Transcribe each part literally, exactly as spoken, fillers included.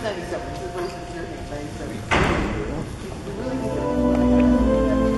ninety-seven. This is raised in ninety-seven. We really need to.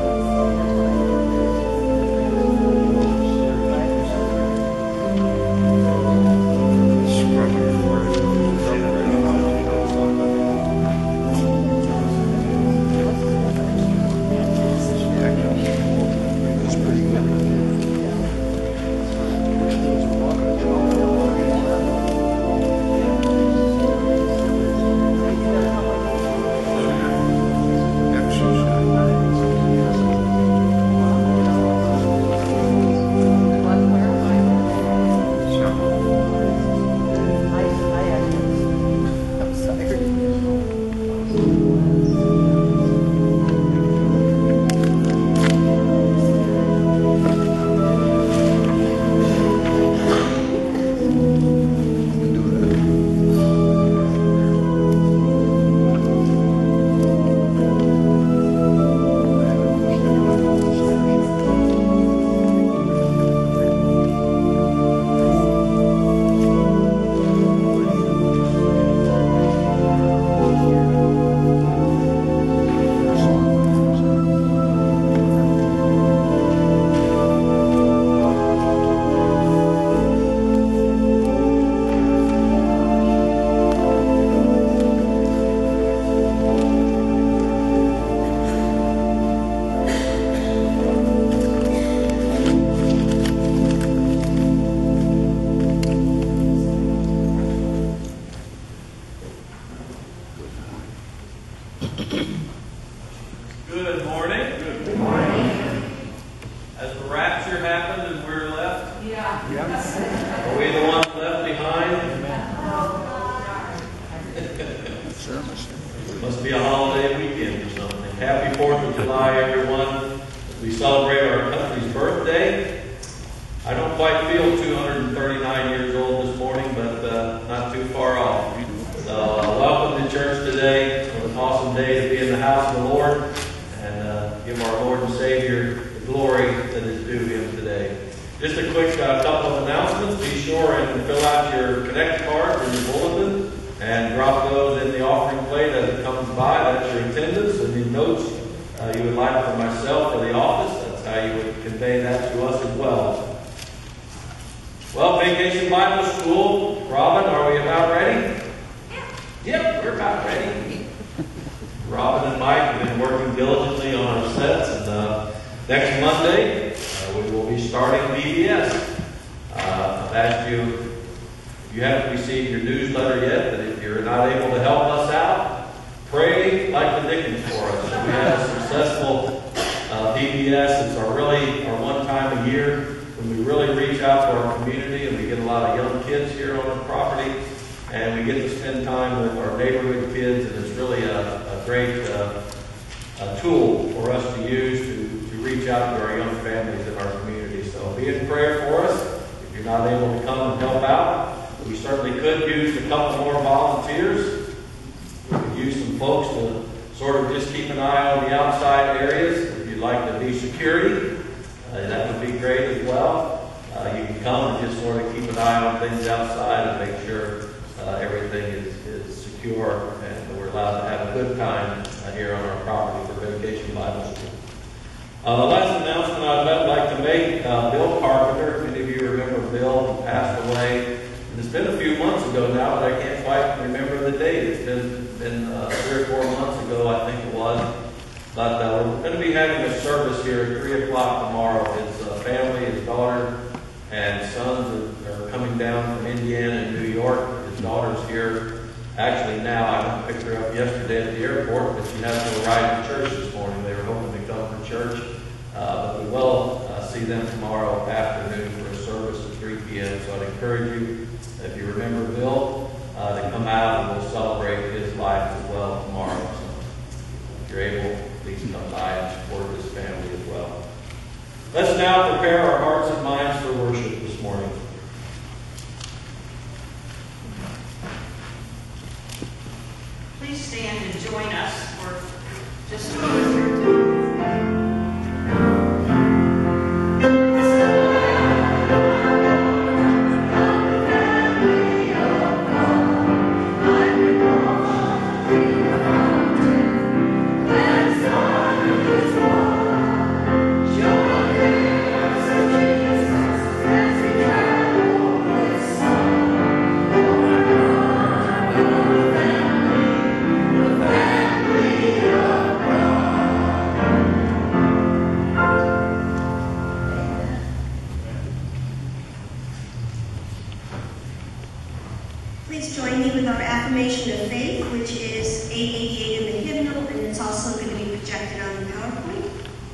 Good morning. Good morning. Has the rapture happened and we're left? Yeah. Yes. Are we the ones left behind? Must be a holiday weekend or something. Happy fourth of July, everyone. We celebrate our country's birthday. I don't quite feel two hundred thirty-nine years old this morning, but uh, not too far off. So uh, welcome to church today. It's an awesome day to be in the house of the Lord and uh, give our Lord and Savior the glory that is due Him today. Just a quick uh, couple of announcements. Be sure and fill out your Connect cards in your bulletin and drop those in the offering plate as it comes by. That's your attendance and the notes uh, you would like for myself or the office. That's how you would convey that to us as well. Well, Vacation Bible School. Robin, are we about ready? Yep, we're about ready. Robin and Mike have been working diligently on our sets, and uh, next Monday uh, we will be starting V B S. Uh, I've asked you, if you haven't received your newsletter yet, that if you're not able to help us out, pray like the Dickens for us. We had a successful uh, V B S. It's our really our one time a year when we really reach out to our community, and we get a lot of young kids here on the property. And we get to spend time with our neighborhood kids, and it's really a, a great uh, a tool for us to use to, to reach out to our young families in our community. So be in prayer for us. If you're not able to come and help out, we certainly could use a couple more volunteers. We could use some folks to sort of just keep an eye on the outside areas. If you'd like to be security, uh, that would be great as well. Uh, you can come and just sort of keep an eye on things outside and make sure Uh, everything is, is secure, and we're allowed to have a good time uh, here on our property for Vacation Bible School. Uh, the last announcement I'd like to make, uh, Bill Carpenter, many of you remember Bill, he passed away. And it's been a few months ago now, but I can't quite remember the date. It's been, been uh, three or four months ago, I think it was. But uh, we're going to be having a service here at three o'clock tomorrow. His uh, family, his daughter, and sons are, are coming down from Indiana and New York. His daughter's here actually now. I picked her up yesterday at the airport, but she has to arrive at church this morning. They were hoping to come for church. Uh, but we will uh, see them tomorrow afternoon for a service at three p.m. So I'd encourage you, if you remember Bill, uh, to come out and we'll celebrate his life as well tomorrow. So if you're able, please come by and support his family as well. Let's now prepare our hearts and minds for worship this morning. Please stand and join us for just a moment. I'm me with our affirmation of faith, which is eight eighty-eight in the hymnal, and it's also going to be projected on the PowerPoint.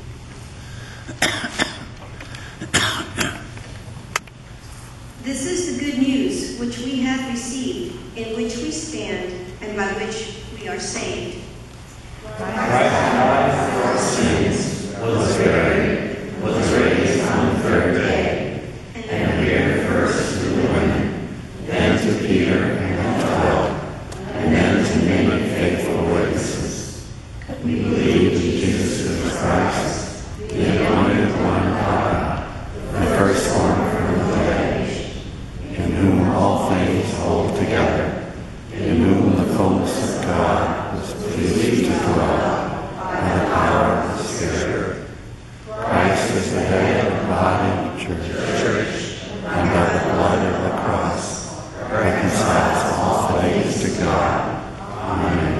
This is the good news which we have received, in which we stand, and by which we are saved. Christ died for our sins, was buried, was raised on the third day, and appeared first to the women, then to Peter and the twelve, and then to many faithful witnesses. We believe in Jesus the Christ, the anointed one of God, the firstborn from the dead, in whom all things hold together, in whom the fullness of God was pleased to dwell by the power of the Spirit. Christ is the head of the body, church, church, and by the blood of the cross reconciles all things to God. Amen.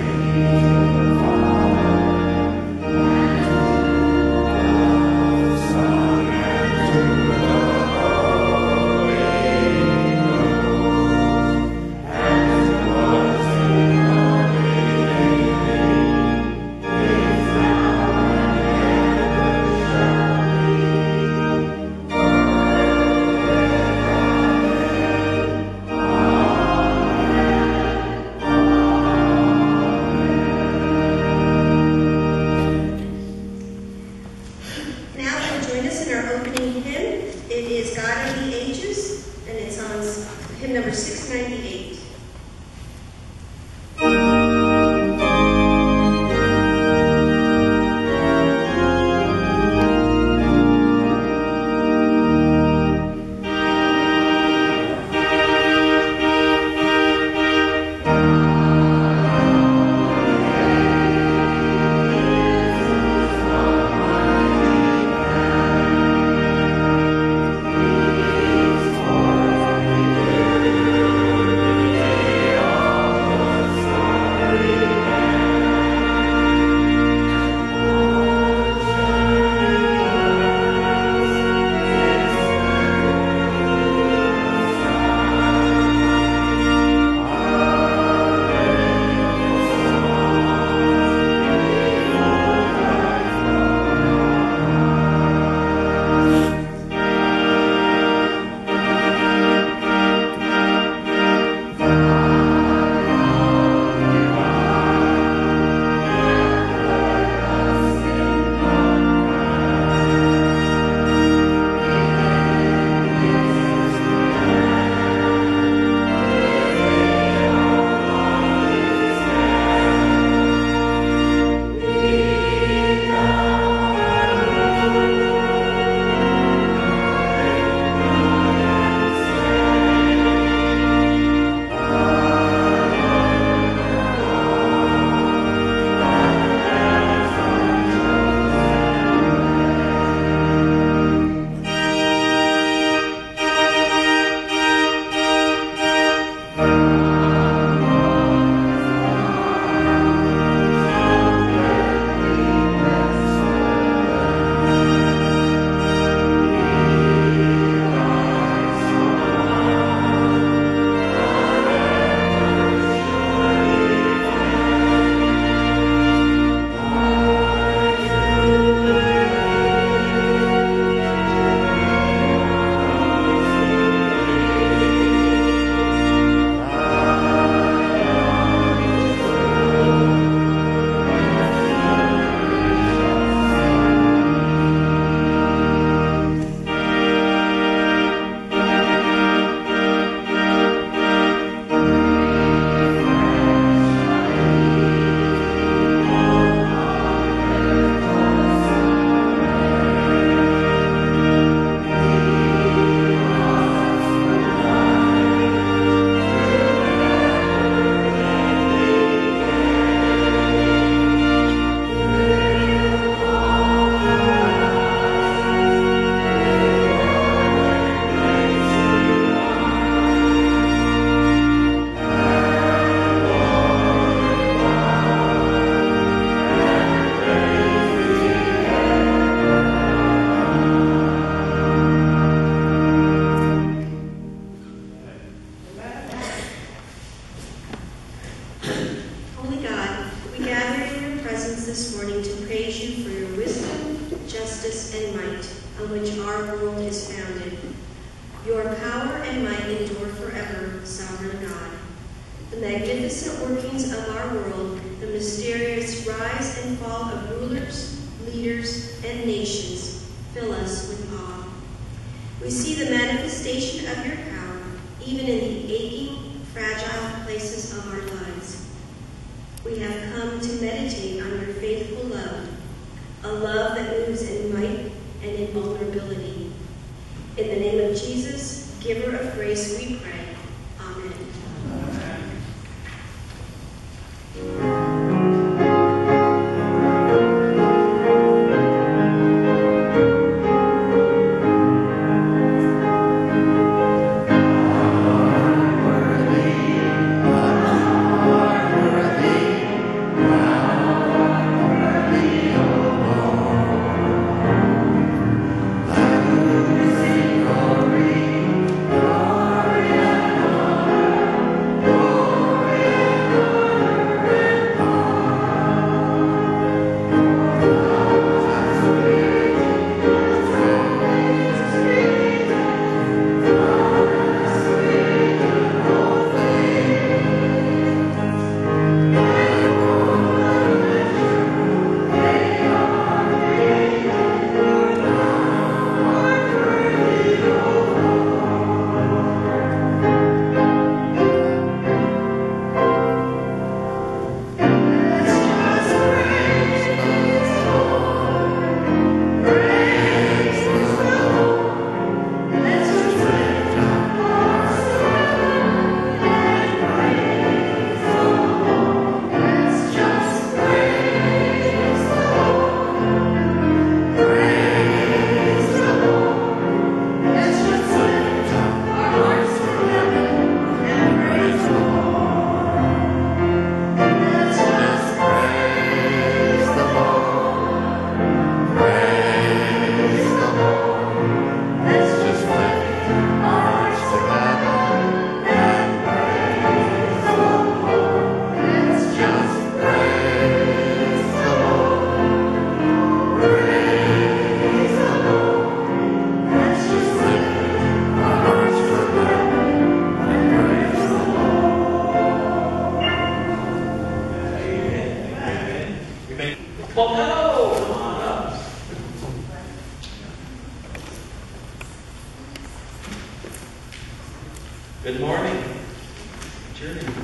this morning to praise you for your wisdom, justice, and might, on which our world is founded. Your power and might endure forever, sovereign God. The magnificent workings of our world, the mysterious rise and fall of rulers, leaders, and nations, fill us with awe. We see the manifestation of your power, even in the aching, fragile places of our lives. We have come to meditate on your faithful love, a love that moves in might and in vulnerability. In the name of Jesus, giver of grace, we pray. Amen. Well, no, come on up. Good morning. What's your name?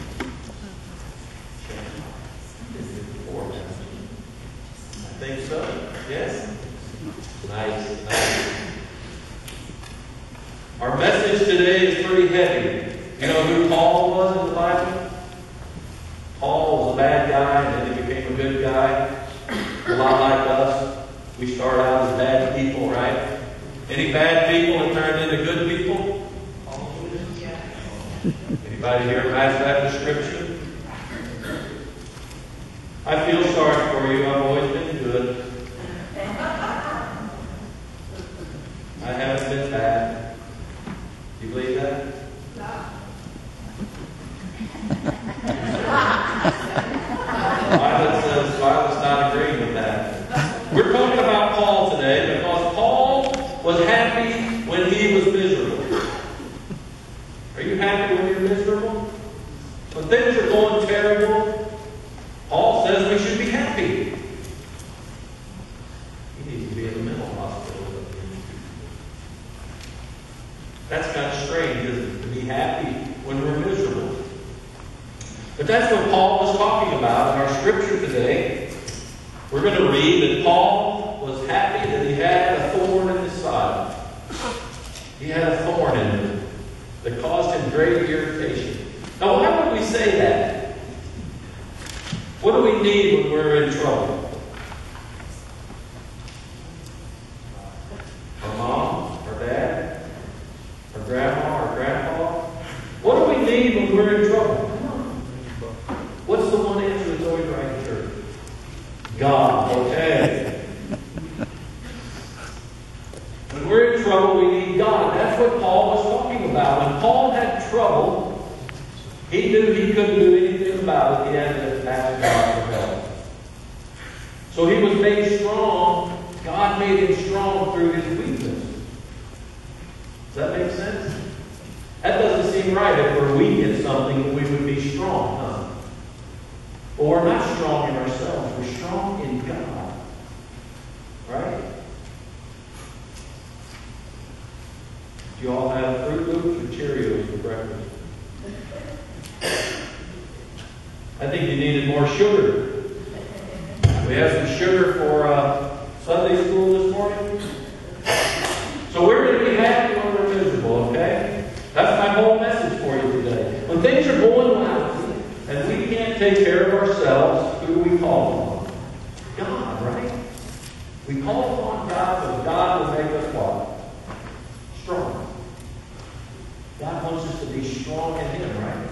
I think so. Yes? Nice, nice. Our message today is pretty heavy. You know who Paul was in the Bible? Paul was a bad guy and then he became a good guy. A lot like us. We start out as bad people, right? Any bad people that turned into good people? Anybody here match that description? I feel sorry for you. I've always been good. I haven't been bad. You believe that? Violet says Violet's not agreeing with that. We're talking about Paul today because Paul was happy when he was miserable. Are you happy when you're miserable? When things are going terrible, Paul says we should be happy. He needs to be in the mental hospital. That's kind of strange, isn't it? To be happy when we're miserable. But that's what Paul was talking about in our scripture today. We're going to read that Paul was happy that he had a thorn in his side. He had a thorn in him that caused him great irritation. Now, why would we say that? What do we need when we're in trouble? Our mom, our dad, our grandma, our grandpa. What do we need when we're in trouble? What's the one answer that's always right in church? God. Okay. When we're in trouble, we need God. That's what Paul was talking about. When Paul had trouble, he knew he couldn't do anything about it. He had to ask God for help. So he was made strong. God made him strong through his weakness. Does that make sense? That doesn't seem right. If we're weak in something, we would be strong, huh? Well, we're not strong in ourselves. We're strong in God. Right? Do you all have Fruit Loops or Cheerios for breakfast? I think you needed more sugar. We have some sugar for uh, Sunday school this morning. So we're going to be happy when we're miserable, okay? That's my whole message for you today. When things are going lousy and we can't take care of ourselves, who do we call upon? God, right? We call upon God because God will make us what? Strong. God wants us to be strong in Him, right?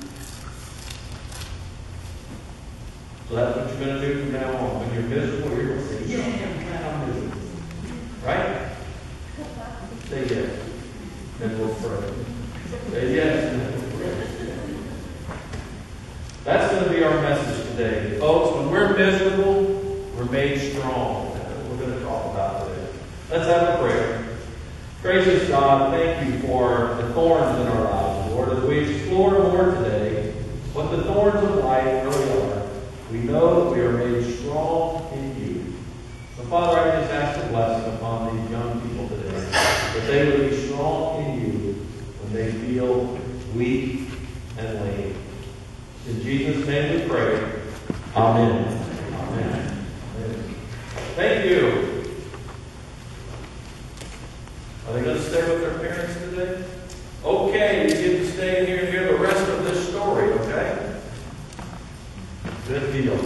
So that's what you're going to do from now on. When you're miserable, you're going to say, yeah, I'm glad I'm miserable. Right? Say yes. Then we'll pray. Say yes, and then we'll pray. That's going to be our message today. Folks, when we're miserable, we're made strong. That's what we're going to talk about today. Let's have a prayer. Gracious God, thank you for the thorns in our lives, Lord. As we explore more today what the thorns of life really are, we know that we are made strong in you. So, Father, I just ask a blessing upon these young people today, that they would be strong in you when they feel weak and lame. In Jesus' name we pray. Amen. Amen. Amen. Thank you. Are they going to stay with their parents today? Okay, you get to stay here and hear the rest of this story, okay? Good deal.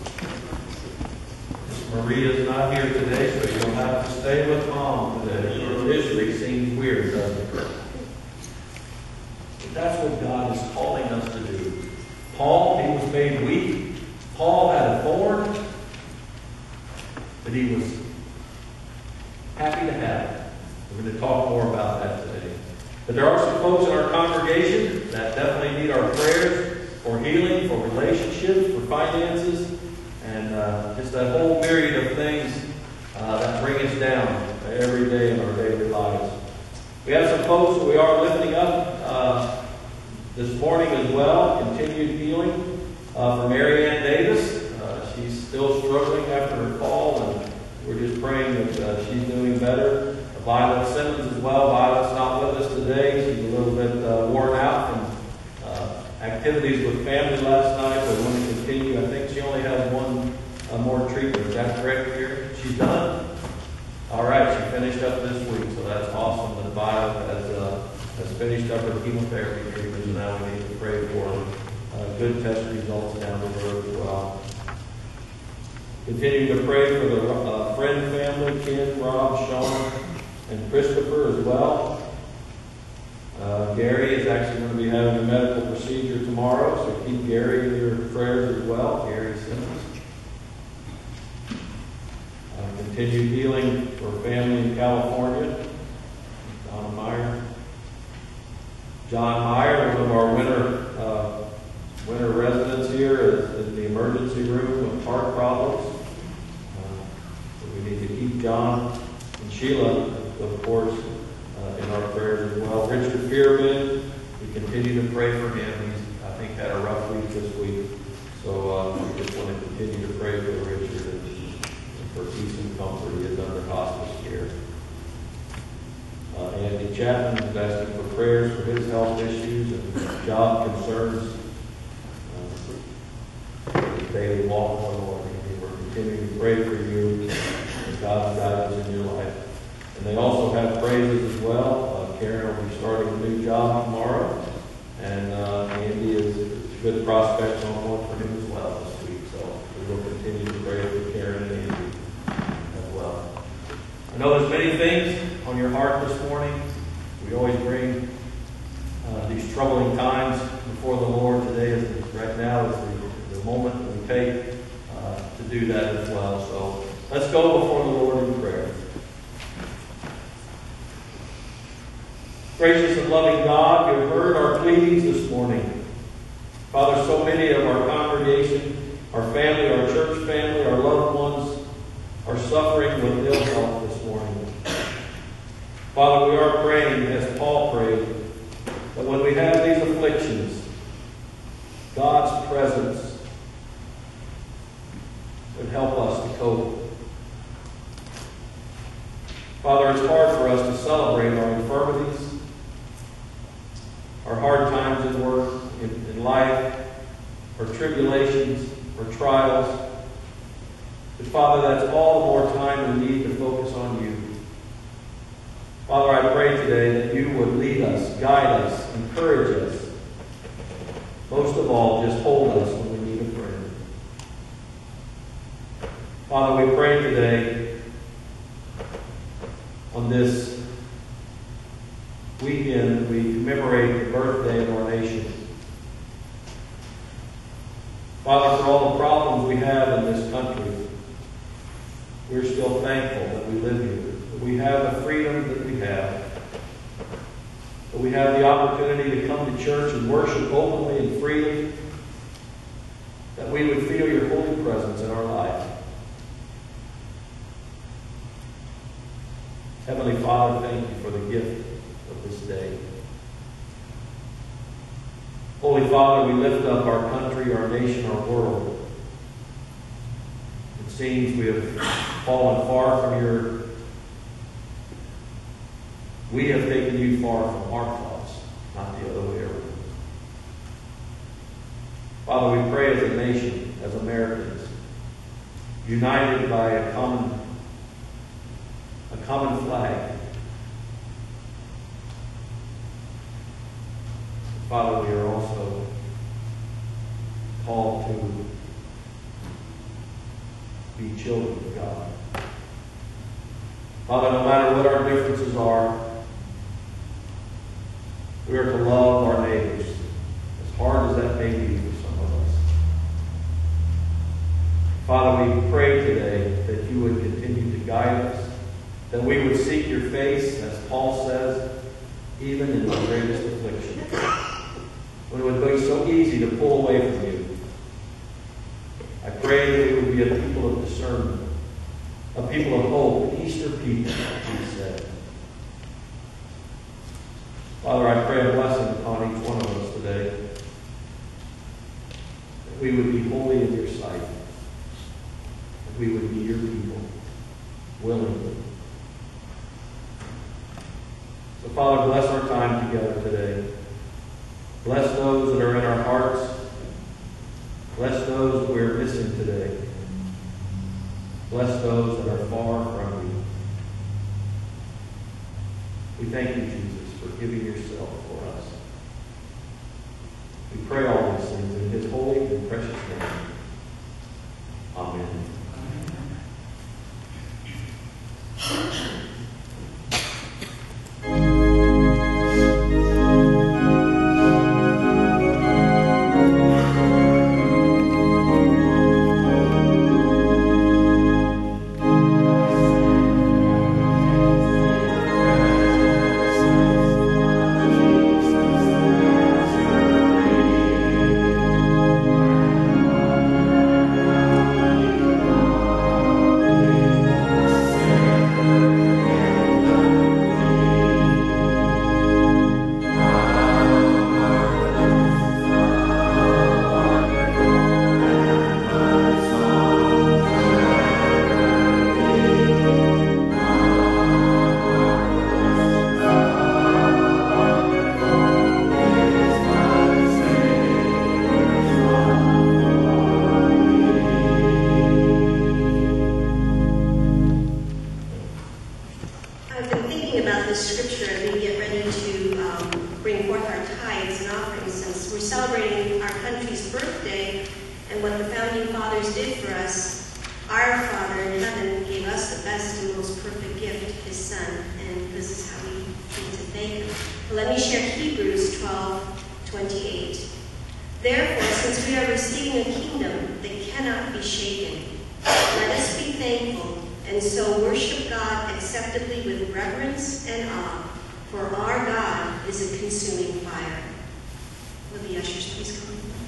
Miss Maria's not here today, so you'll have to stay with Mom today. Her history seems weird, doesn't it? But that's what God is calling us to do. Paul, he was made weak. Paul had a thorn, but he was happy to have it. We're going to talk more about that today. But there are some folks in our congregation that definitely need our prayers for healing, for relationships, for finances, and uh, just a whole myriad of things uh, that bring us down every day in our daily lives. We have some folks that we are lifting up uh, this morning as well. Continued healing uh, for Mary Ann Davis. Uh, she's still struggling after her fall, and we're just praying that uh, she's doing better. Violet Simmons as well. Violet's not with us today. She's a little bit uh, worn out from uh, activities with family last night. We want to continue. I think she only has one uh, more treatment. Is that correct here? She's done? All right. She finished up this week, so that's awesome that Violet has, uh, has finished up her chemotherapy treatment, and now we need to pray for uh, good test results down the road as well. Continue to pray for the uh, friend family, Ken, Rob, Sean, and Christopher as well. Uh, Gary is actually going to be having a medical procedure tomorrow, so keep Gary in your prayers as well. Gary Simmons. Uh, continued healing for family in California. Donna Meyer. John Meyer, one of our winter uh, winter residents here, is in the emergency room with heart problems. Uh, so we need to keep John and Sheila, of course, uh, in our prayers as well. Richard Fearman, we continue to pray for him. He's, I think, had a rough week this week. So uh, we just want to continue to pray for Richard and, and for peace and comfort. He is under hospice care. Uh, Andy Chapman is asking for prayers for his health issues and job concerns. Uh, his daily walk with the Lord. We're continuing to pray for you and God's guidance in your life. And they also have praises as well. Uh, Karen will be starting a new job tomorrow. And uh, Andy is a good prospect on one for him as well this week. So we will continue to pray for Karen and Andy as well. I know there's many things on your heart this morning. We always bring uh, these troubling times before the Lord. Today, is right now, is the, the moment that we take uh, to do that as well. So let's go before the Lord in prayer. Gracious and loving God, you have heard our pleadings this morning. Father, so many of our congregation, our family, our church family, our loved ones are suffering with ill health this morning. Father, we are praying, as Paul prayed, that when we have these afflictions, God's presence would help us to cope. Father, it's hard for us to celebrate our infirmities, our hard times in work, in, in life, our tribulations, our trials. But Father, that's all the more time we need to focus on you. Father, I pray today that you would lead us, guide us, encourage us. Most of all, just hold us when we need a friend. Father, we pray today on this weekend we commemorate the birthday of our nation. Father, for all the problems we have in this country, we're still thankful that we live here, that we have the freedom that we have, that we have the opportunity to come to church and worship openly and freely, that we would feel your holy presence in our life. Heavenly Father, thank you for the gift of this day. Holy Father, we lift up our country, our nation, our world. It seems we have fallen far from your... We have taken you far from our thoughts, not the other way around. Father, we pray as a nation, as Americans, united by a common, a common flag. Father, we are also called to be children of God. Father, no matter what our differences are, we are to love our neighbors, as hard as that may be for some of us. Father, we pray today that you would continue to guide us, that we would seek your face, as Paul says, even in the greatest affliction. When it would be so easy to pull away from you. I pray that we would be a people of discernment, a people of hope, an Easter people, as he said. Father, I pray a blessing upon each one of us today, that we would be holy in your sight, that we would be your people, willingly. So, Father, bless our time together today. Bless those that are in our hearts. Bless those we're missing today. Bless those that are far from you. We thank you, Jesus, for giving yourself for us. We pray all these things in his holy and precious name. Amen.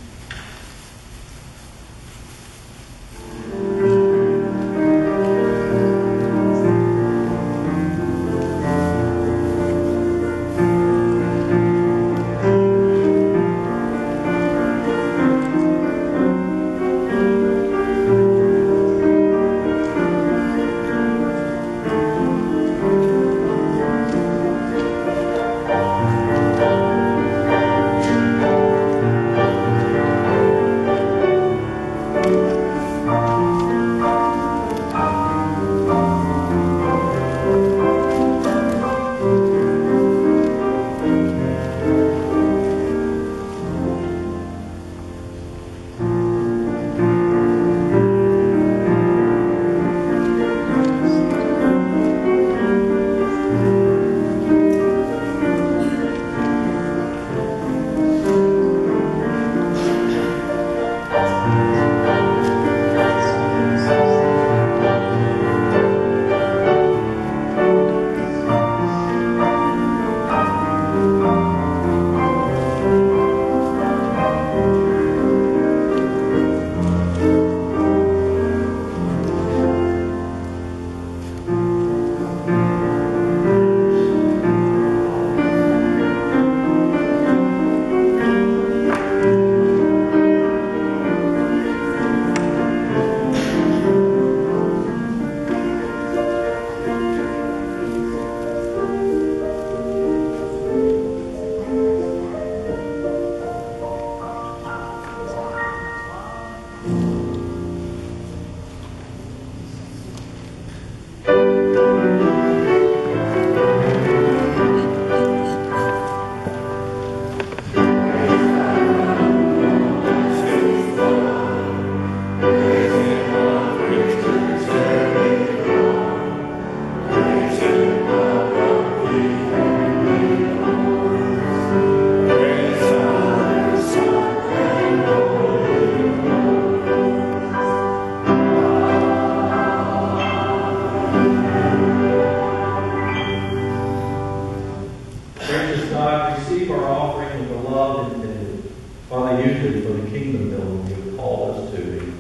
Will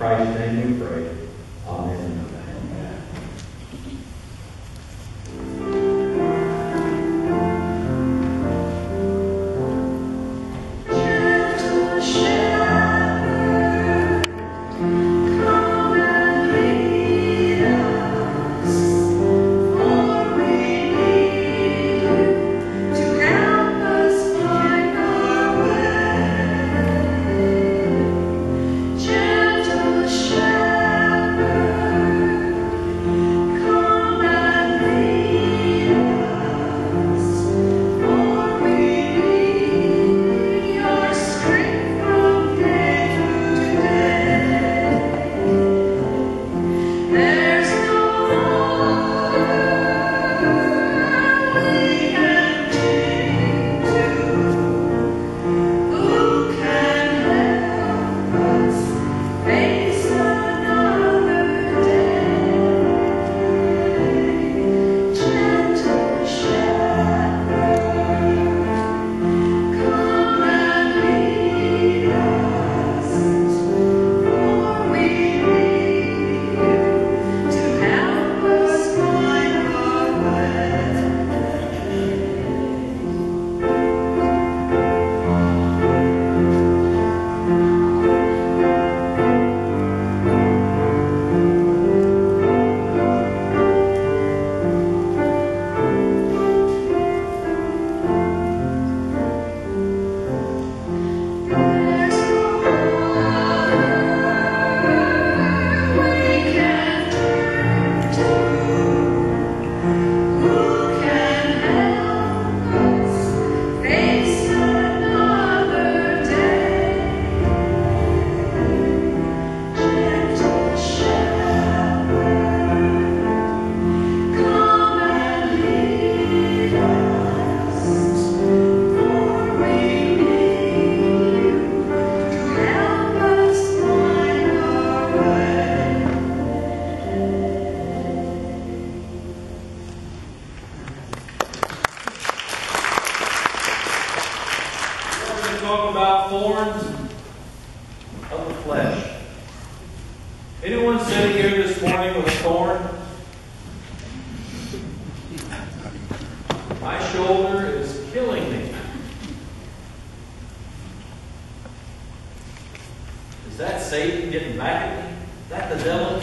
Christ's name we pray. Amen. Talk about thorns of the flesh. Anyone sitting here this morning with a thorn? My shoulder is killing me. Is that Satan getting back at me? Is that the devil?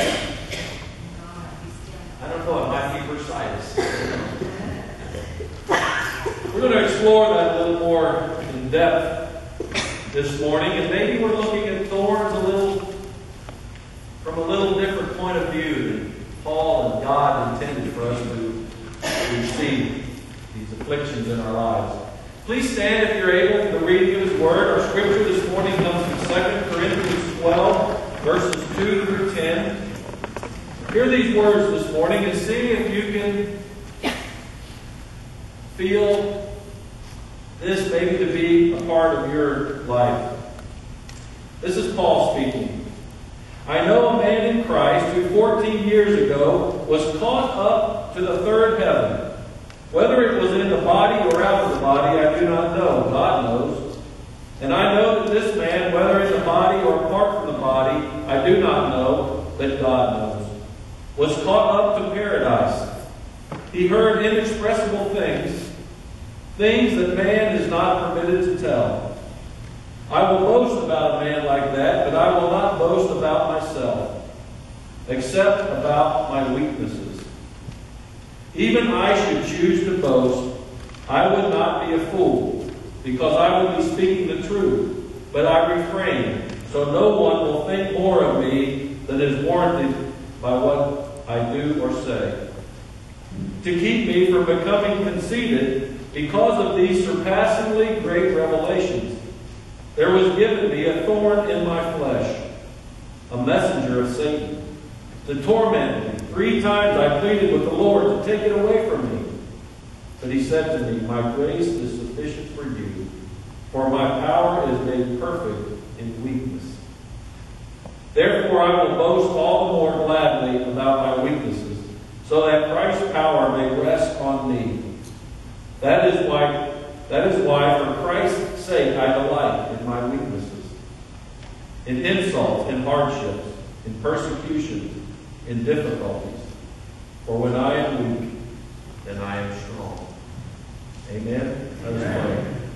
I don't know, it might be bursitis. We're going to explore that a little more in depth this morning, and maybe we're looking at thorns a little from a little different point of view than Paul and God intended for us to receive these afflictions in our lives. Please stand if you're able for the reading of His Word. Our scripture this morning comes from Second Corinthians twelve, verses two through ten. Hear these words this morning and see if you can feel this maybe to be a part of your life. This is Paul speaking. I know a man in Christ who fourteen years ago was caught up to the third heaven. Whether it was in the body or out of the body, I do not know. God knows. And I know that this man, whether in the body or apart from the body, I do not know, but God knows, was caught up to paradise. He heard inexpressible things, things that man is not permitted to tell. I will boast about a man like that, but I will not boast about myself, except about my weaknesses. Even I should choose to boast, I would not be a fool, because I would be speaking the truth, but I refrain, so no one will think more of me than is warranted by what I do or say. To keep me from becoming conceited because of these surpassingly great revelations, there was given me a thorn in my flesh, a messenger of Satan, to torment me. Three times I pleaded with the Lord to take it away from me. But He said to me, my grace is sufficient for you, for my power is made perfect in weakness. Therefore I will boast all the more gladly about my weaknesses, so that Christ's power may rest on me. That is why, that is why, for Christ's sake, I delight in my weaknesses, in insults, in hardships, in persecution, in difficulties. For when I am weak, then I am strong. Amen? Let us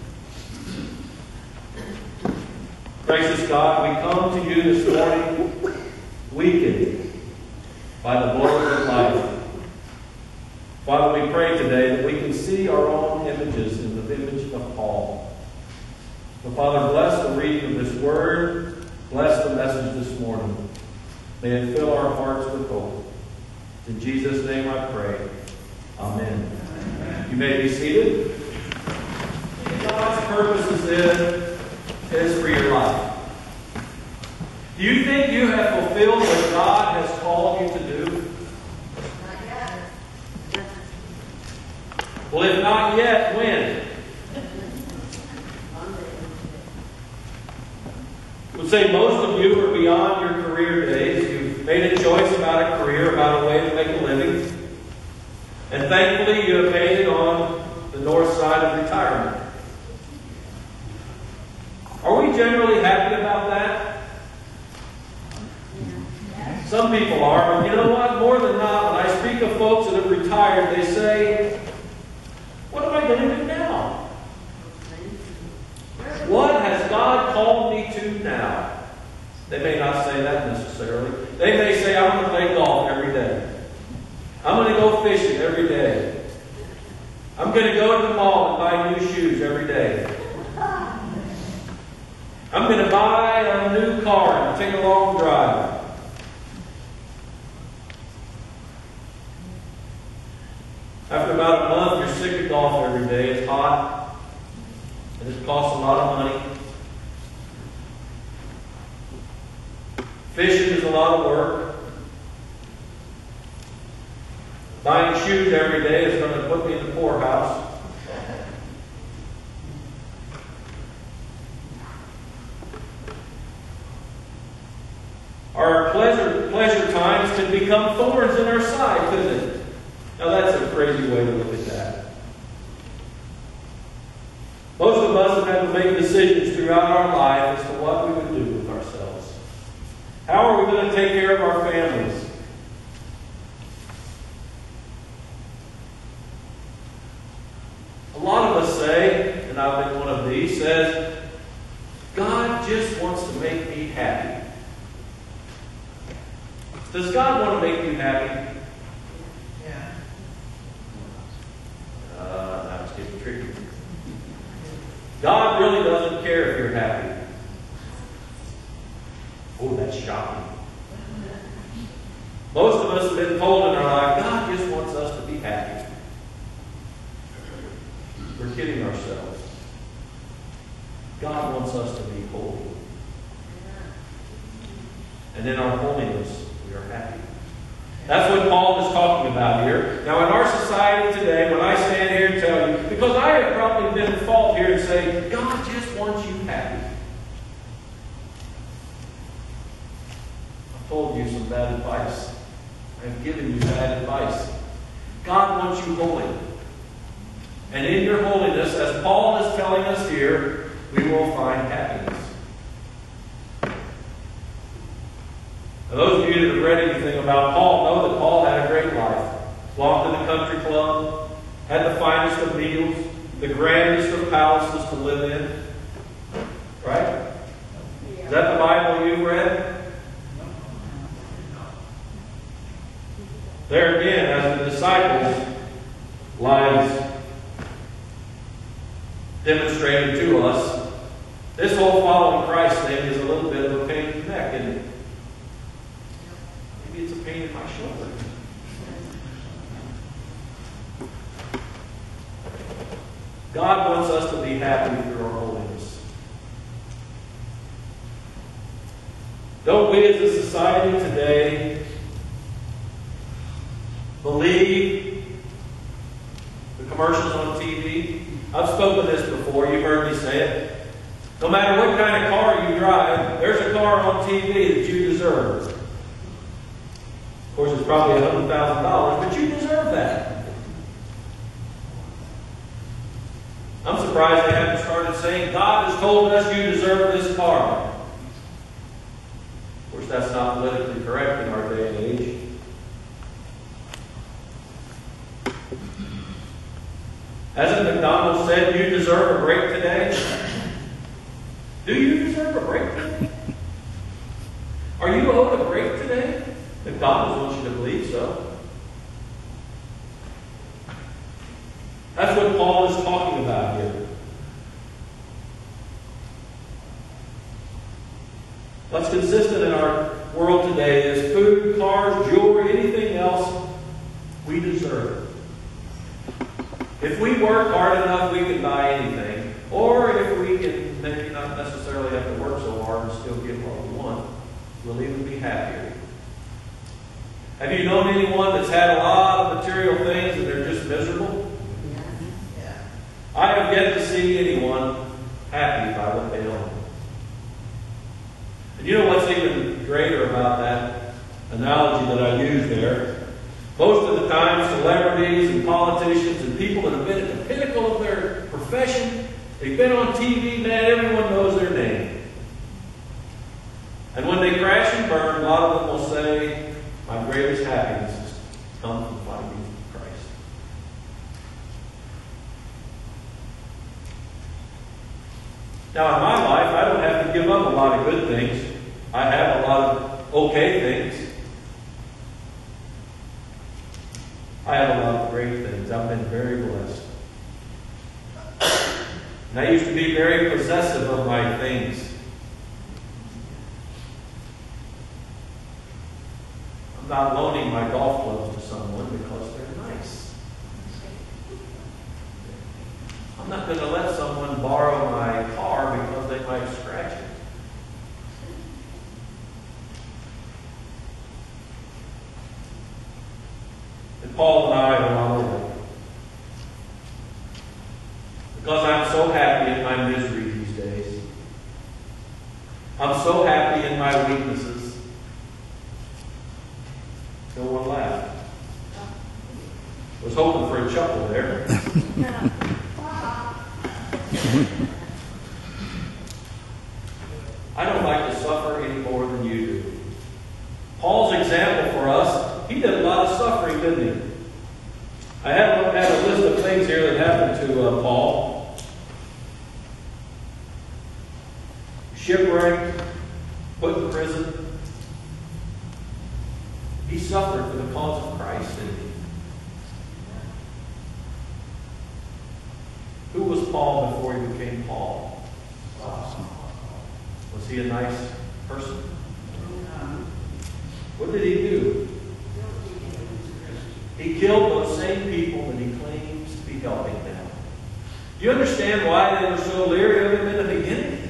pray. Gracious God, we come to you this morning weakened by the blows of life. Father, we pray today that we can see our own images in the image of Paul. So, Father, bless the reading of this word. Bless the message this morning. May it fill our hearts with hope. In Jesus' name I pray. Amen. Amen. You may be seated. God's purposes is, is for your life. Do you think you have fulfilled what God has called you to do? Not yet. Well, if not yet, when? I would say most of you are beyond your career days. You've made a choice about a career, about a way to make a living. And thankfully, you have made it on the north side of retirement. Are we generally happy about that? Some people are, but you know what? More than not, when I speak of folks that have retired, they say, what am I going to do now? What has God called me to now? They may not say that necessarily. They may say, I'm going to play golf every day. I'm going to go fishing every day. I'm going to go to the mall and buy new shoes every day. I'm going to buy a new car and take a long drive. After about a month, you're sick of golf every day. It's hot. And it costs a lot of money. Fishing is a lot of work. Buying shoes every day is going to put me in the poorhouse. Our pleasure, pleasure times can become thorns in our side, couldn't it? Now that's a crazy way to look at that. Most of us have had to make decisions throughout our life as to what we would do with ourselves. How are we going to take care of our families? A lot of us say, and I've been one of these, says, God just wants to make me happy. Does God want to make you happy? Yeah. Uh, now it's getting tricky. God really doesn't care if you're happy. Oh, that's shocking. Most of us have been told in our life, God just wants us to be happy. We're kidding ourselves. God wants us to be holy. And in our holiness, we are happy. That's what Paul is talking about here. Now, in our society today, when I stand here and tell you, because I have probably been at fault here and say, God just wants you happy. I've told you some bad advice. I've given you bad advice. God wants you holy. And in your holiness, as Paul is telling us here, we will find happiness. Now, those of you that have read anything about Paul know that Paul had a great life. Walked in the country club, had the finest of meals, the grandest of palaces to live in. Right? Is that the Bible you've read? There again, as the disciples' lives demonstrated to us, this whole following Christ thing is a little bit of a pain in the neck, isn't it? Maybe it's a pain in my shoulder. God wants us to be happy through our holiness. Don't we as a society today believe the commercials on T V? I've spoken this before. You've heard me say it. No matter what kind of car you drive, there's a car on T V that you deserve. Of course, it's probably one hundred thousand dollars, but you deserve that. I'm surprised they haven't started saying, God has told us you deserve this car. course, that's not politically correct in our day and age. Hasn't McDonald's said you deserve a break today? Do you deserve a break today? Are you owed a break today? McDonald's wants you to believe so. That's what Paul is talking about here. What's consistent in our world today is food, cars, jewelry, anything else we deserve. If we work hard enough, we can buy anything. Or if we can maybe not necessarily have to work so hard and still get what we want, we'll even be happier. Have you known anyone that's had a lot of material things and they're just miserable? Yeah. I have yet to see anyone happy by what they own. And you know what's even greater about that analogy that I used there? Most of the time, celebrities and politicians and people that have been at the pinnacle of their profession, they've been on T V, man, everyone knows their name. And when they crash and burn, a lot of them will say, my greatest happiness has come from finding Christ. Now, in my life, I don't have to give up a lot of good things. I have a lot of okay things. I have a lot of great things. I've been very blessed. And I used to be very possessive of my things. I'm not loaning my golf clubs to someone because they're nice. I'm not going to let someone borrow my car because they might scratch it. And Paul and I are on the way. Because I'm so happy in my misery these days. I'm so happy in my weaknesses. No one laughed. Was hoping for a chuckle there. I don't like to suffer any more than you do. Paul's example for us, he did a lot of suffering, didn't he? I have had a list of things here that happened to uh, Paul. Shipwrecked, put in prison. He suffered for the cause of Christ, didn't he? Who was Paul before he became Paul? Was he a nice person? What did he do? He killed those same people that he claims to be helping now. Do you understand why they were so leery of him in the beginning?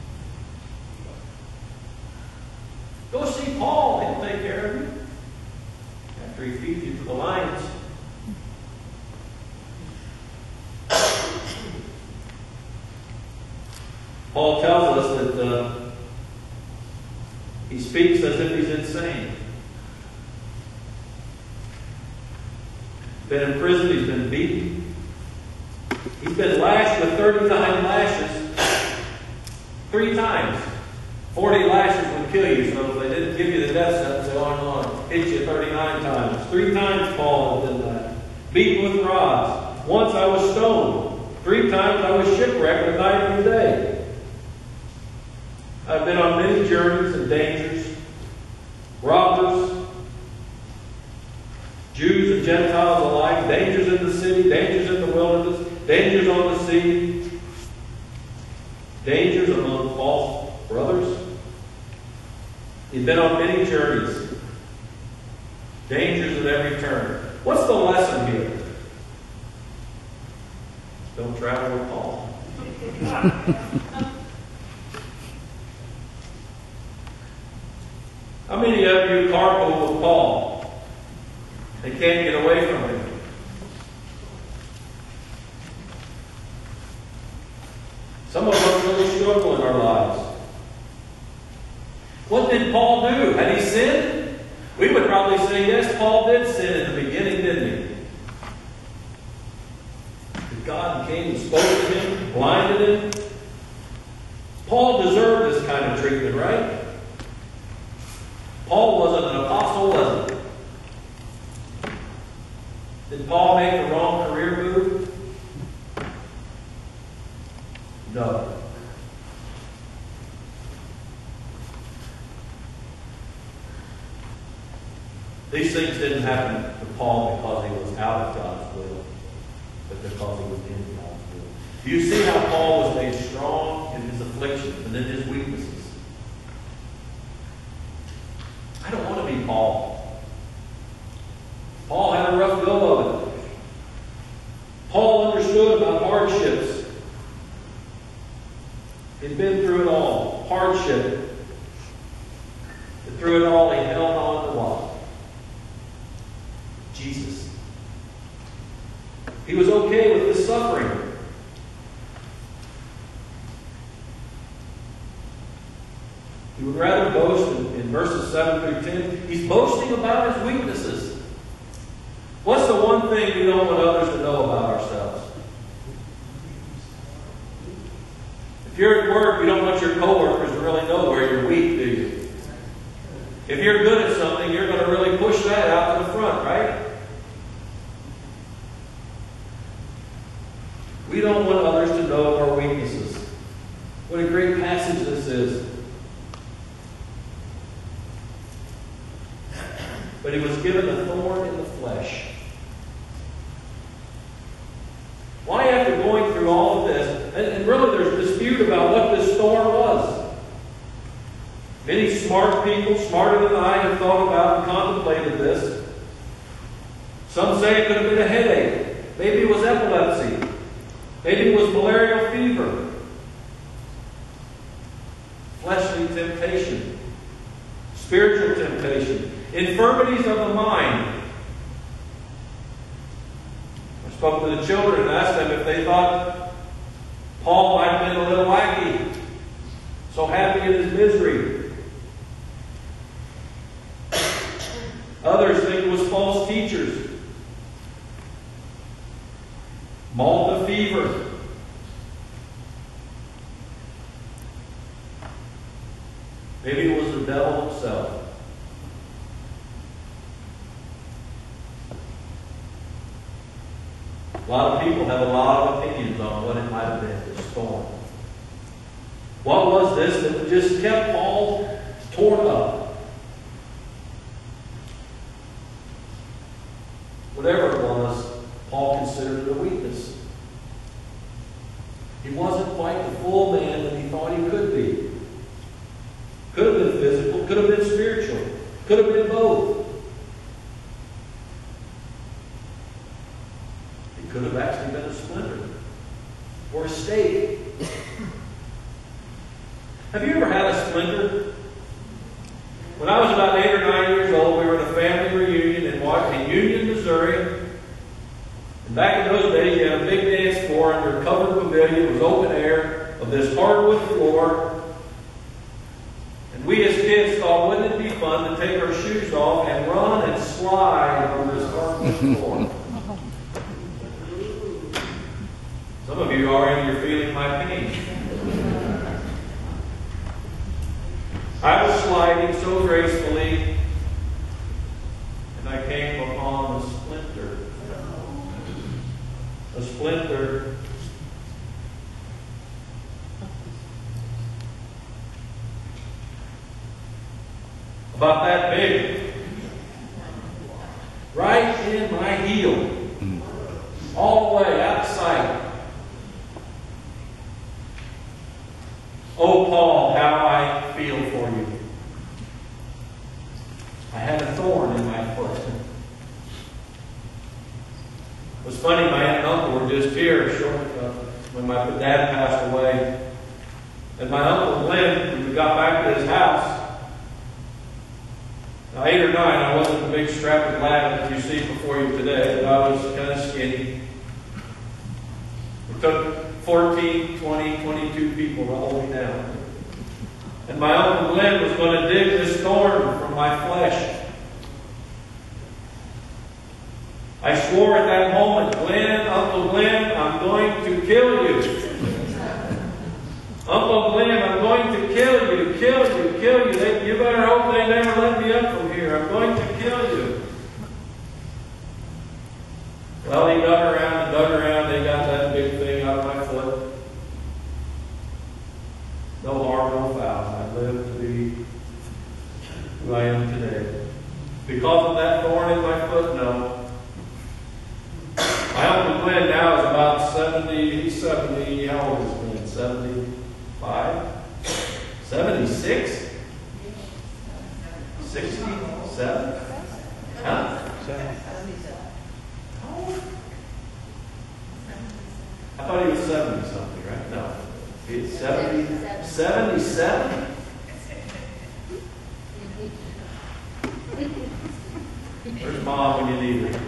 Go see Paul. He'll take care of you. After he feeds you to the lions. Paul tells us that uh, he speaks as if he's insane. He's been in prison, he's been beaten. He's been lashed with thirty-nine lashes. Three times. forty lashes would kill you, so if they didn't give you the death sentence, they on and on. Hit you thirty-nine times. Three times Paul has been that. Beaten with rods. Once I was stoned. Three times I was shipwrecked at night and day. I've been on many journeys and dangers. Robbers, Jews and Gentiles alike, dangers in the city, dangers in the wilderness, dangers on the sea, dangers among false brothers. He's been on many journeys, dangers at every turn. What's the lesson here? Don't travel with Paul. How many of you carpool with Paul? They can't get away from him. Some of us really struggle in our lives. What did Paul do? Had he sinned? We would probably say, yes, Paul did sin in the beginning, didn't he? But God came and spoke to him, blinded him. Paul deserved this kind of treatment, right? These things didn't happen to Paul because he was out of God's will, but because he was in God's will. Do you see how Paul was made strong in his afflictions and in his weaknesses? I don't want to be Paul. Paul had a rough go of it. Paul understood about hardships. He'd been through it all. Hardship. But through it all, he held on to what? Jesus. He was okay with the suffering. He would rather boast in, in verses seven through ten. He's boasting about his weaknesses. What's the one thing we don't want others to know about ourselves? If you're at work, you don't want your coworkers to really know where you're weak, do you? If you're good at something, you're going to really push that out to the front, right? We don't want others to know our weaknesses. What a great passage this is. But he was given a thorn in the flesh. Why, after going through all of this, and, and really there's dispute about what this thorn was. Many smart people, smarter than I, have thought about and contemplated this. Some say it could have been a headache. Maybe it was epilepsy. Maybe it was malarial fever. Fleshly temptation. Spiritual temptation. Infirmities of the mind. I spoke to the children and asked them if they thought Paul might have been a little wacky, so happy in his misery. Others think it was false teachers. Malta fever. Maybe it was the devil himself. A lot of people have a lot of opinions on what it might have been, this storm. What was this that just kept Paul torn up? Whatever it was, Paul considered it a weakness. He wasn't quite the full man that he thought he could be. Could have been physical, could have been spiritual, could have been both. Could have actually been a splinter or a stake. Have you ever had a splinter? When I was about eight or nine years old, we were at a family reunion in Washington, Union, Missouri. And back in those days, you had a big dance floor under a covered pavilion. It was open air of this hardwood floor. And we as kids thought, wouldn't it be fun to take our shoes off and run and slide on this hardwood floor? Some of you already are feeling my pain. I was sliding so gracefully, and I came upon a splinter. A splinter. About that big. Right in my heel. All the way out of sight. Oh, Paul, how I feel for you. I had a thorn in my foot. It was funny, my aunt and uncle were just here short uh, when my dad passed away. And my uncle Glenn, when we got back to his house, now eight or nine, I wasn't the big strapping lad that you see before you today, but I was kind of skinny. It took fourteen, twenty, twenty-two people to hold me down. And my Uncle Glenn was going to dig this thorn from my flesh. I swore at that moment, Glenn, Uncle Glenn, I'm going to kill you. Uncle Glenn, I'm going to kill you, kill you, kill you. They, you better hope they never let me up from here. I'm going to kill you. Well, he dug around and dug around. They got that big thing out of my foot. No harm, no foul. I live to be who I am today. Because of that thorn in my foot? No. My Uncle Glenn now is about seventy, he's seventy, how old is Glenn? seventy-five? seventy-six? sixty-seven? Huh? I thought he was seventy something, right? No. He's seventy, seventy-seven? Where's Mom when you need her?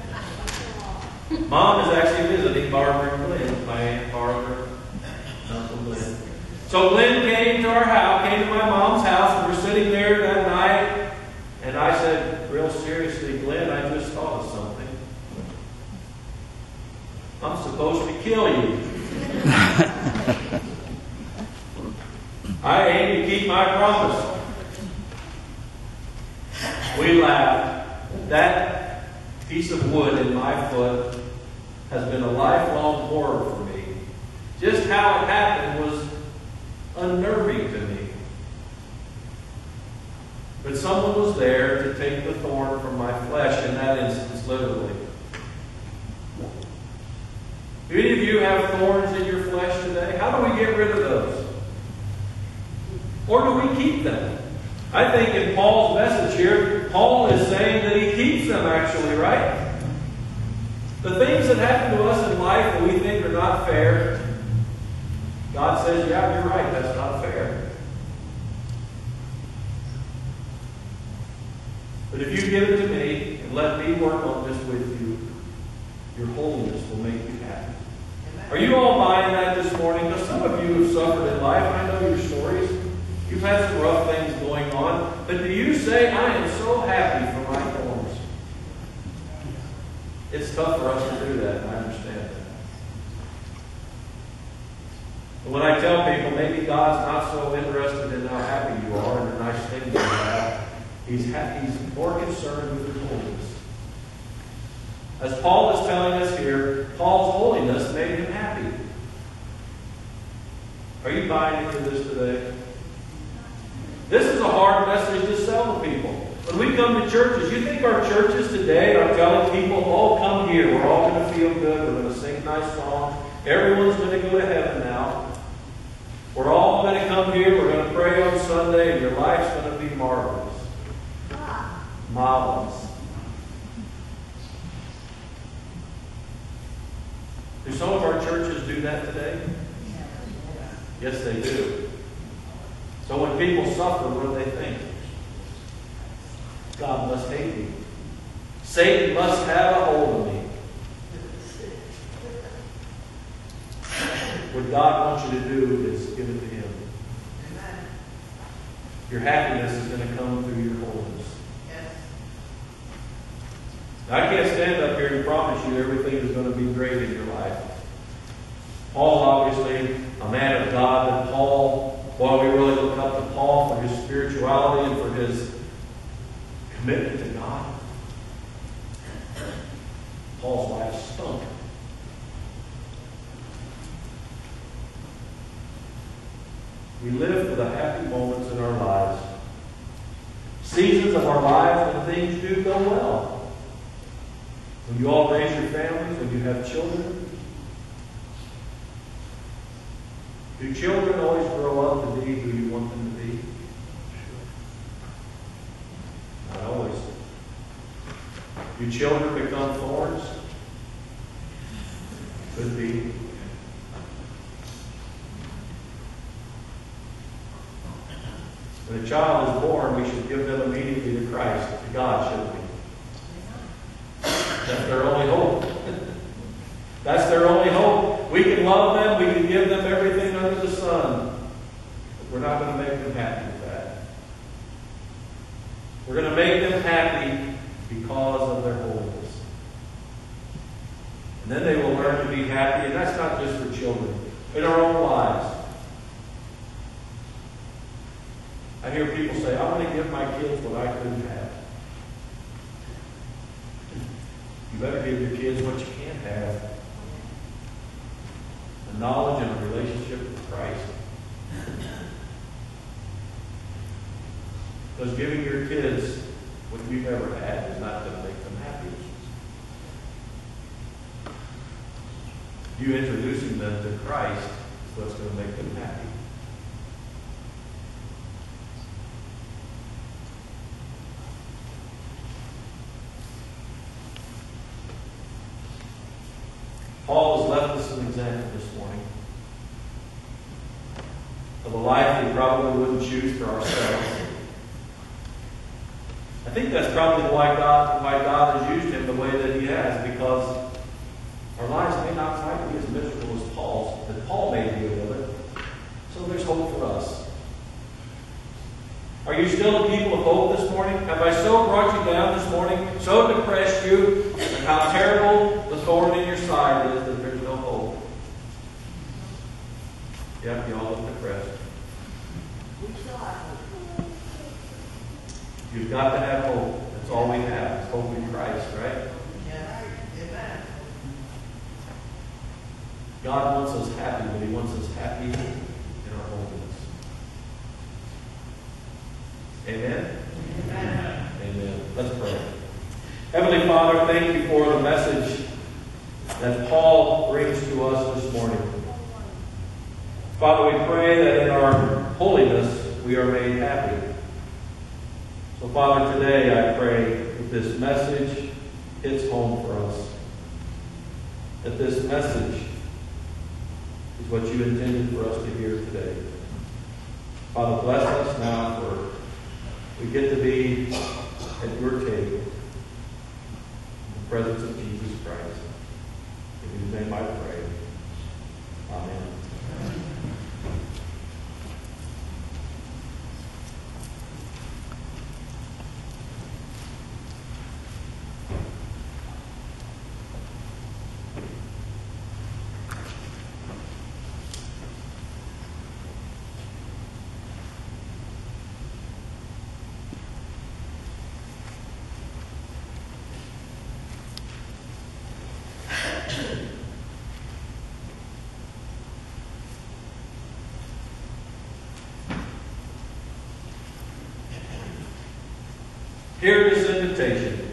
Mom is actually visiting Barbara and Glenn, my Aunt Barbara, Uncle Glenn. So Glenn came to our house, came to my mom's house, and we're sitting there that night, and I said, real seriously, Glenn, I just thought of something. I'm supposed to kill you. I aim to keep my promise. We laughed. That piece of wood in my foot has been a lifelong horror for me. Just how it happened was unnerving to me. But someone was there to take the thorn from my flesh in that instance, literally. Do any of you have thorns in your flesh today? How do we get rid of those? Or do we keep them? I think in Paul's message here, Paul is saying that he keeps them actually, right? The things that happen to us in life that we think are not fair, God says, yeah, you're right, that's not fair. But if you give it to me and let me work on this with you, your holiness will make you happy. Are you all buying that this morning? Because some of you have suffered in life. I know your stories. You've had some rough things going on. But do you say, I am so happy for my thorns? It's tough for us to do that, and I understand that. But when I tell people maybe God's not so interested in how happy you are and the nice things you have, He's, ha- he's more concerned with your holiness. As Paul is telling us here, Paul's holiness made him happy. Are you buying into this today? This is a hard message to sell to people. When we come to churches, you think our churches today are telling people, oh, come here, we're all going to feel good, we're going to sing nice songs, everyone's going to go to heaven now. We're all going to come here, we're going to pray on Sunday, and your life's going to be marvelous. Marvelous. Do some of our churches do that today? Yes, they do. So when people suffer, what do they think? God must hate me. Satan must have a hold of me. What God wants you to do is give it to Him. Your happiness is going to come through your holiness. Now, I can't stand up here and promise you everything is going to be great in your life. Paul, obviously, a man of God, and Paul, while we really look up to Paul for his spirituality and for his commitment to God, Paul's life stunk. We live for the happy moments in our lives. Seasons of our lives when things do go well. When you all raise your families, when you have children. Do children always grow up to be who you want them to be? Not always. Do children become thorns? Could be. When a child is born, we should give them immediately to Christ, to God, shouldn't we? That's their only hope. That's their only hope. We can love them. We can give them everything under the sun. But we're not going to make them happy with that. We're going to make them happy because of their holiness. And then they will learn to be happy. And that's not just for children. In our own lives. I hear people say, I want to give my kids what I couldn't have. You better give your kids what you can't have. The knowledge and a relationship with Christ. Because giving your kids what you've ever had is not going to make them happy. You introducing them to Christ is what's going to make them happy. Paul has left us an example this morning of a life we probably wouldn't choose for ourselves. I think that's probably why God, why God has used him the way that he has, because our lives may not quite be as miserable as Paul's, but Paul may deal with it. So there's hope for us. Are you still a people of hope this morning? Have I so brought you down this morning, so depressed you, and how terrible the thorn in your side is that there's no hope? Yep, you all look depressed. You've got to have hope. That's all we have. It's hope in Christ, right? God wants us happy, but he wants us happy in our holiness. Amen? Amen. Amen. Let's pray. Heavenly Father, thank you for the message that Paul brings to us this morning. Father, we pray that in our holiness we are made happy. So, Father, today I pray that this message hits home for us. That this message is what you intended for us to hear today. Father, bless us now for we get to be at your table in the presence of Jesus Christ. In whose name I pray. Amen. Hear this invitation.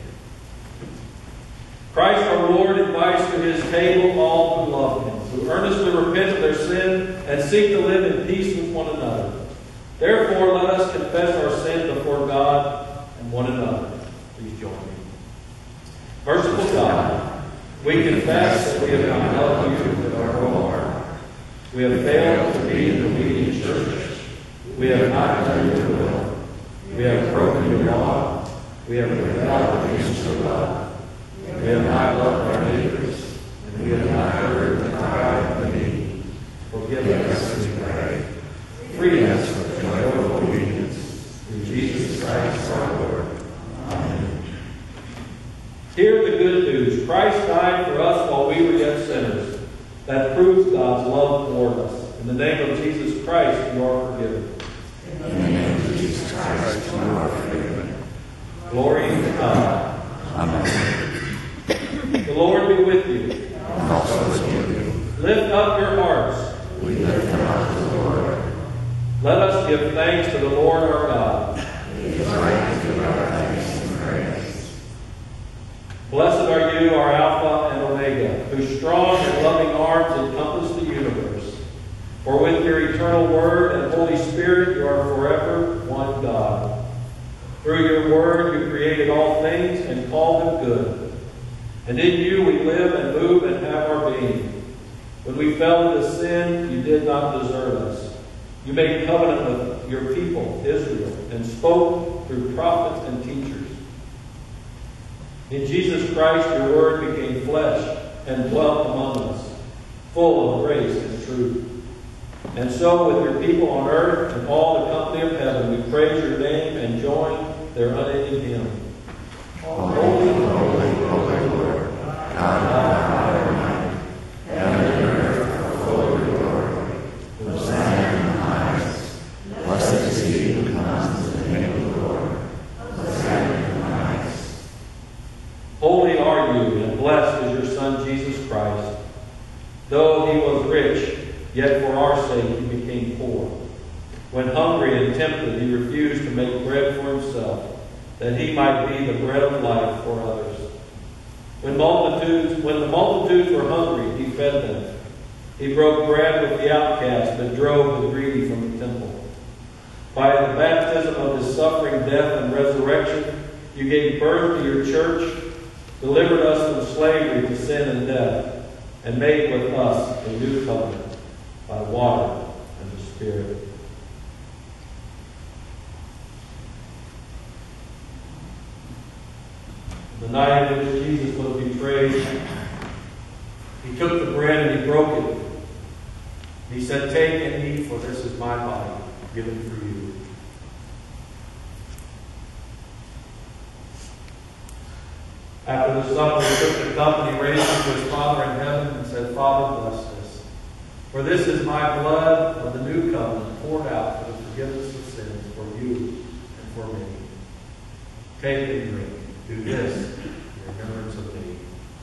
Christ our Lord invites to his table all who love him, who earnestly repent of their sin and seek to live in peace with one another. Therefore, let us confess our sin before God and one another. Please join me. Merciful God, we confess that we have not loved you with our whole heart. We have failed to be in the leading church. We have not done your will. We have broken your law. We have rebelled against your love. We have not loved our neighbors, and we have not heard the cry of the needy. Forgive us, we pray. Free us from joyful obedience. Through Jesus Christ our Lord. Amen. Hear the good news. Christ died for us while we were yet sinners. That proves God's love toward us. In the name of Jesus Christ, you are forgiven. In the name of Jesus Christ, you are forgiven. Glory to God. Amen. The Lord be with you. And also with you. Lift up your hearts. We lift them up to the Lord. Let us give thanks to the Lord our God. It is right to give our thanks and praise. Blessed are you, our Alpha and Omega, whose strong and loving arms encompass the universe. For with your eternal Word and Holy Spirit you are forever one God. Through your word you created all things and called them good. And in you we live and move and have our being. When we fell into sin, you did not desert us. You made covenant with your people, Israel, and spoke through prophets and teachers. In Jesus Christ your word became flesh and dwelt among us, full of grace and truth. And so with your people on earth and all the company of heaven, we praise your name and join their unending hymn. Holy, holy, holy Lord, God of power and might, heaven and earth are full of your glory. Hosanna in the highest. Blessed is he who comes in the name of the Lord. Hosanna in the highest. Holy are you, and blessed is your Son Jesus Christ. Though he was rich, yet for our sake he became poor. When hungry and tempted, he refused to make bread for himself, that he might be the bread of life for others. When multitudes, when the multitudes were hungry, he fed them. He broke bread with the outcast, but drove the greedy from the temple. By the baptism of his suffering, death, and resurrection, you gave birth to your church, delivered us from slavery to sin and death, and made with us a new covenant by water and the Spirit. The night in which Jesus was betrayed, he took the bread and he broke it. He said, "Take and eat, for this is my body, given for you." After the supper, he took the cup and he raised it to his Father in heaven and said, "Father, bless this. For this is my blood of the new covenant, poured out for the forgiveness of sins for you and for me. Take and drink. Do this in remembrance of me."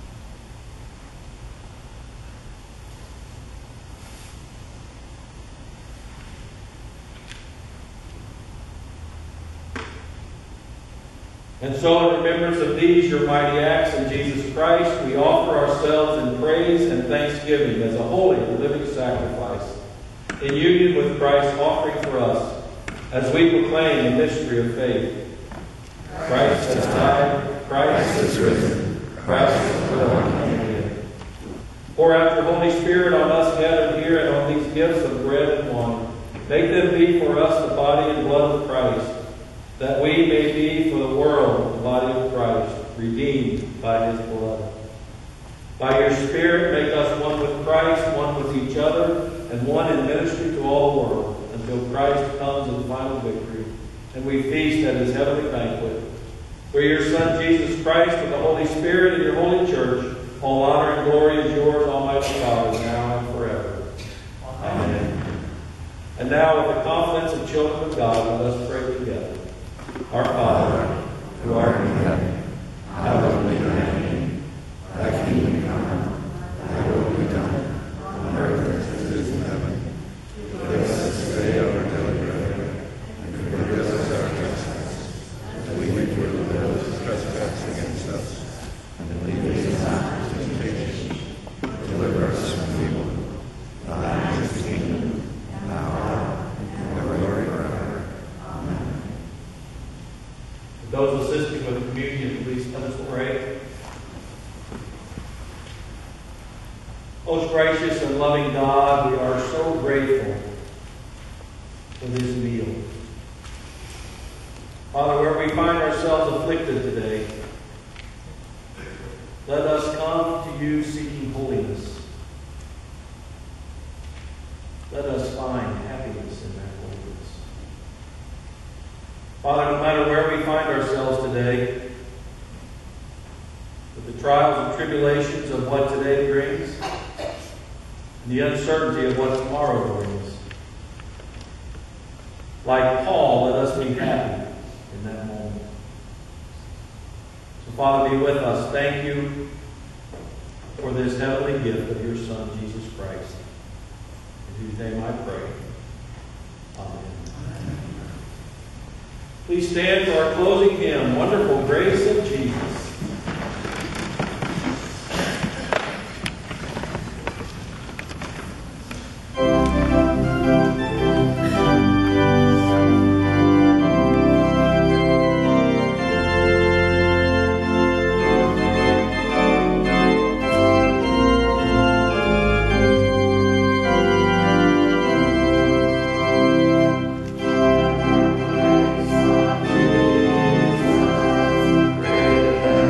And so, in remembrance of these, your mighty acts in Jesus Christ, we offer ourselves in praise and thanksgiving as a holy and living sacrifice, in union with Christ's offering for us, as we proclaim the mystery of faith. Christ has died, Christ is risen, Christ is born again. Pour out your Holy Spirit on us gathered here and on these gifts of bread and wine. Make them be for us the body and blood of Christ, that we may be for the world the body of Christ, redeemed by his blood. By your Spirit, make us one with Christ, one with each other, and one in ministry to all the world, until Christ comes in final victory, and we feast at his heavenly banquet. Through your Son, Jesus Christ, with the Holy Spirit and your holy church, all honor and glory is yours, Almighty Father, now and forever. Amen. And now, with the confidence of children of God, let us pray together. Our Father, who art in heaven, hallowed be thy name. Thy kingdom come, thy will be done, on earth as it is in heaven. Give us this day our daily bread, and forgive us our trespasses, as we forgive those who trespass against us. And lead us not into temptation, but deliver us from evil. Thine is the kingdom, and the power, and the glory forever. Amen. Those assisting with communion, please let us pray. Most gracious and loving God, we are so grateful for this meal. Father, where we find ourselves afflicted today, let us come to you seeking holiness. Let us find happiness in that holiness. Father, no matter where we find ourselves today, with the trials and tribulations of what today brings, and the uncertainty of what tomorrow brings, like Paul, let us be happy in that moment. So, Father, be with us. Thank you for this heavenly gift of your Son, Jesus Christ, in whose name I pray. Amen. Please stand for our closing hymn, Wonderful Grace of Jesus. Greater than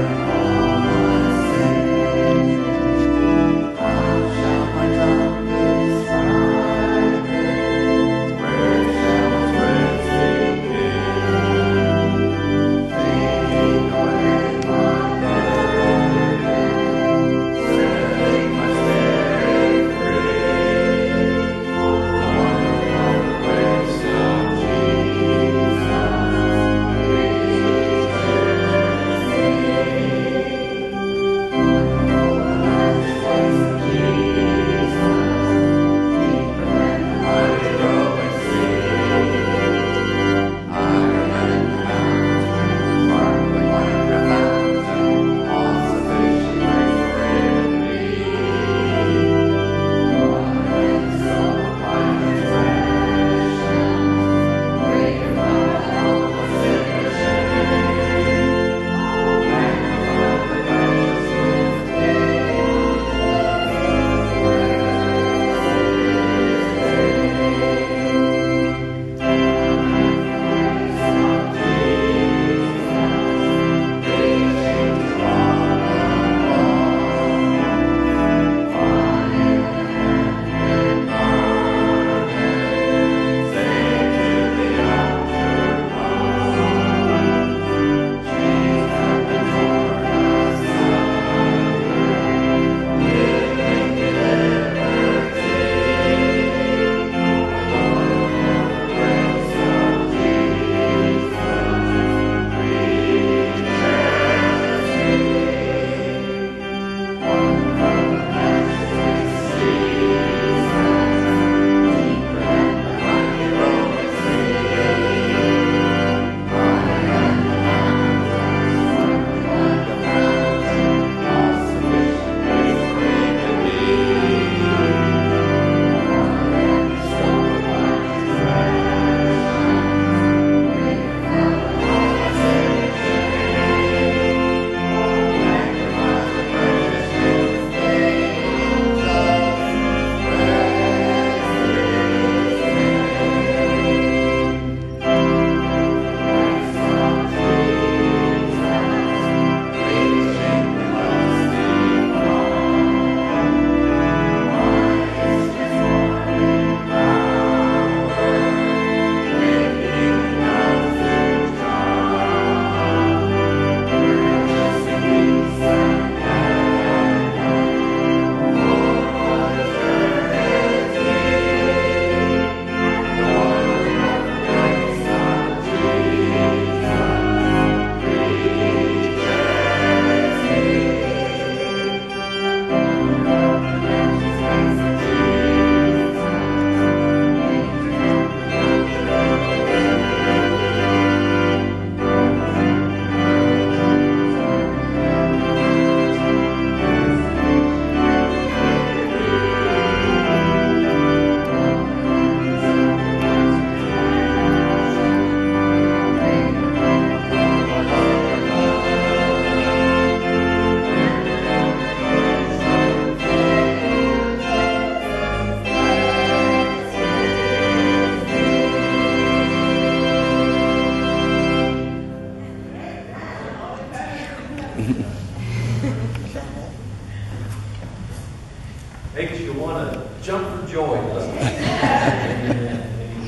Makes you want to jump for joy, doesn't it? Amen.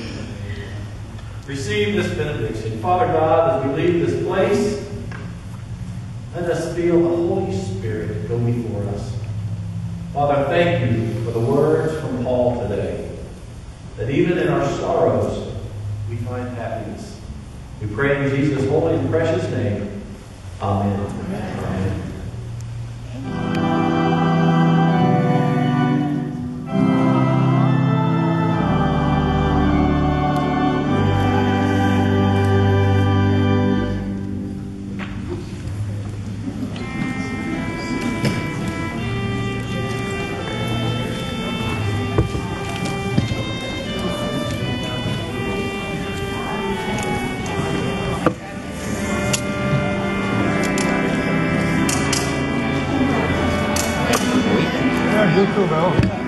Receive this benediction. Father God, as we leave this place, let us feel the Holy Spirit go before us. Father, thank you for the words from Paul today, that even in our sorrows, we find happiness. We pray in Jesus' holy and precious name. Amen. Amen. Amen. Yeah, you too, Bill.